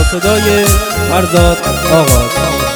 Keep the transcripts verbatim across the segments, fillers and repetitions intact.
صدای فرزاد آغاز.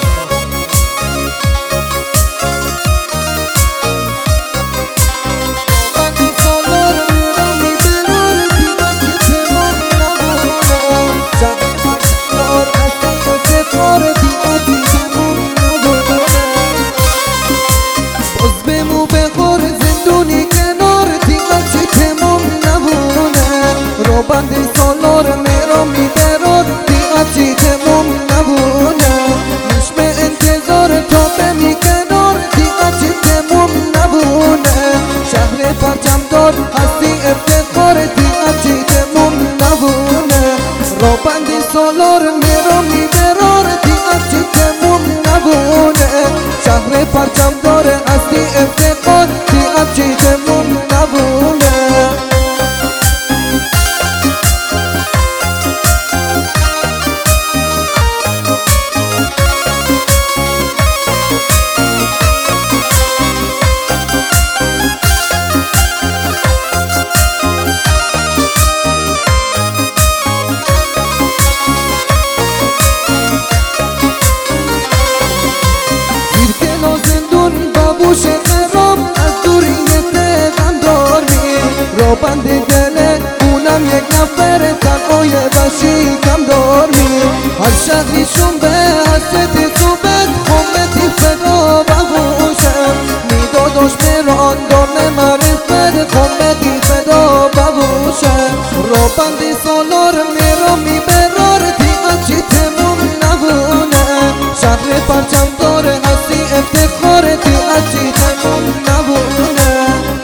بندی سالار میرم میبرد دیگه تموم نبونه میش به انتظار تا بمی کنار دیگه تموم نبونه شهر پرچم دار هستی افتخار دیگه تموم نبونه رو بندی سالار میرم میبرد دیگه تموم نبونه شهر پرچم دار هستی افتخار دیگه تموم نبونه بوش قرام از دوریت غم دار می رو بند دل اونم یک نفر تنهای بشی کم دار می هر شهریشون به حسرت صوبت خمتی فدا ببوشم میداداش بران دار معرفت خمتی فدا ببوشم رو بند سالار میرم میبرار دیگه چی تموم نبونه شهر پرچم داره هستی افتخار دیگه تموم نبونه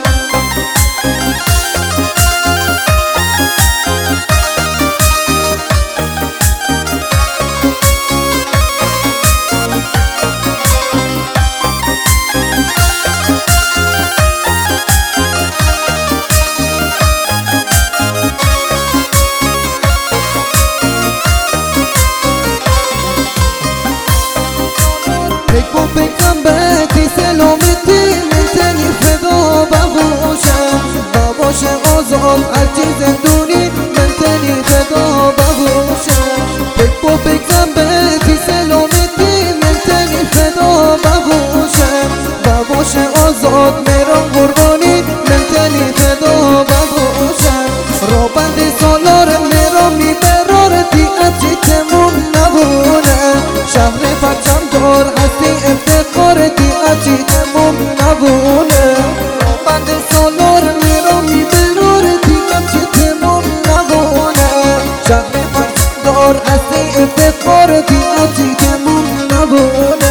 بگو بگم بهتی سلامتی من تنی فدا ببوشم بباش آزاد هرچی زندونی من تنی فدا ببوشم بگو بگم بهتی سلامتی من تنی فدا ببوشم بباش آزاد میرم قربانی من تنی فدا ببوشم رو بند سالار میرم میبرار دیگه تموم نبونه شهر پرچم دار هستی افتخار دیگه تموم نبونه بند سالار میرم میبرار دیگه تموم نبونه شهر پرچم دار هستی افتخار دیگه تموم نبونه